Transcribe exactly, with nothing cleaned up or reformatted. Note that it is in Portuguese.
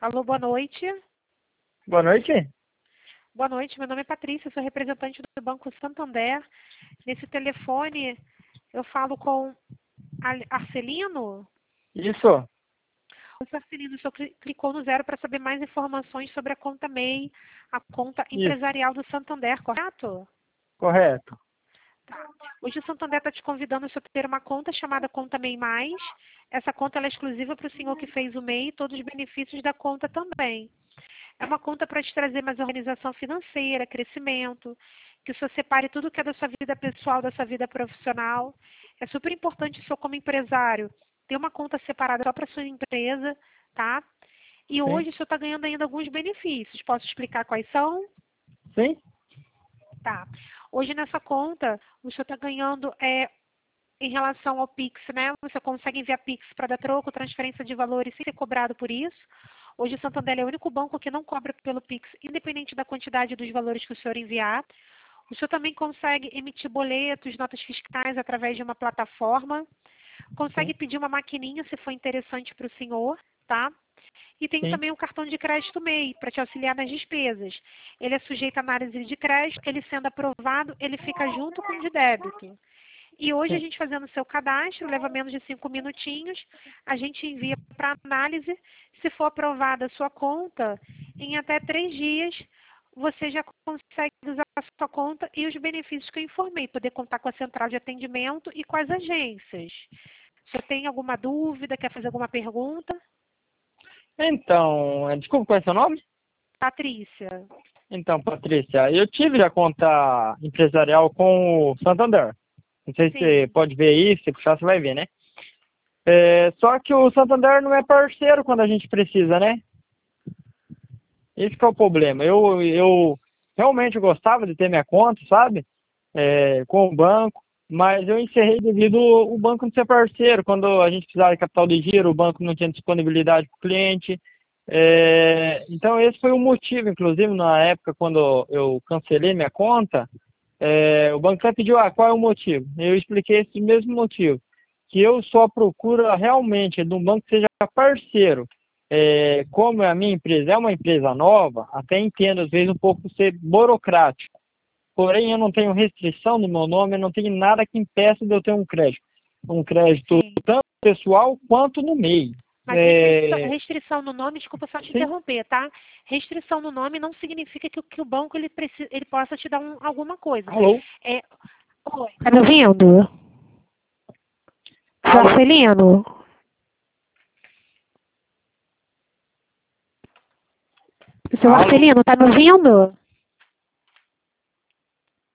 Alô, boa noite. Boa noite. Boa noite, meu nome é Patrícia, sou representante do Banco Santander. Nesse telefone eu falo com Ar- Arcelino. Isso, O Arcelino, o senhor cli- clicou no zero para saber mais informações sobre a conta M E I, a conta isso, empresarial do Santander, correto? correto. Tá. Hoje o Santander está te convidando a senhor ter uma conta chamada Conta M E I Mais. Essa conta ela é exclusiva para o senhor que fez o M E I e todos os benefícios da conta também. É uma conta para te trazer mais organização financeira, crescimento, que o senhor separe tudo que é da sua vida pessoal, da sua vida profissional. É super importante o senhor, como empresário, ter uma conta separada só para sua empresa, tá? E Sim, hoje o senhor está ganhando ainda alguns benefícios. Posso explicar quais são? sim, Tá. Hoje nessa conta, o senhor está ganhando é, em relação ao Pix, né? Você consegue enviar Pix para dar troco, transferência de valores sem ser cobrado por isso. Hoje o Santander é o único banco que não cobra pelo Pix, independente da quantidade dos valores que o senhor enviar. O senhor também consegue emitir boletos, notas fiscais através de uma plataforma. Consegue sim, pedir uma maquininha se for interessante para o senhor, tá? E tem sim, também o cartão de crédito M E I para te auxiliar nas despesas. Ele é sujeito à análise de crédito, ele sendo aprovado, ele fica junto com o de débito. E hoje a sim. gente fazendo o seu cadastro, leva menos de cinco minutinhos, a gente envia para análise. Se for aprovada a sua conta, em até três dias você já consegue usar a sua conta e os benefícios que eu informei, poder contar com a central de atendimento e com as agências. Você tem alguma dúvida, quer fazer alguma pergunta? Então, eh, desculpa, qual é seu nome? Patrícia. Então, Patrícia, eu tive a conta empresarial com o Santander. Não sei se você Sim. pode ver aí, se puxar você vai ver, né? É, só que o Santander não é parceiro quando a gente precisa, né? Esse que é o problema. Eu, eu realmente gostava de ter minha conta, sabe? É, com o banco, mas eu encerrei devido o banco não ser parceiro. Quando a gente precisava de capital de giro, o banco não tinha disponibilidade para o cliente. É, então esse foi o motivo, inclusive na época quando eu cancelei minha conta, é, o banco até pediu, ah, qual é o motivo? Eu expliquei esse mesmo motivo, que eu só procuro realmente de um banco que seja parceiro. É, como a minha empresa é uma empresa nova, até entendo às vezes um pouco ser burocrático. Porém, eu não tenho restrição no meu nome, eu não tenho nada que impeça de eu ter um crédito. Um crédito Sim. tanto pessoal quanto no meio. Mas restrição, É, restrição no nome, desculpa só te sim, interromper, tá? Restrição no nome não significa que, o- que o banco ele, precisa, ele possa te dar um- alguma coisa. alô, É, oi, tá me ouvindo? Seu alô, Arcelino? Seu alô. Arcelino, tá me ouvindo?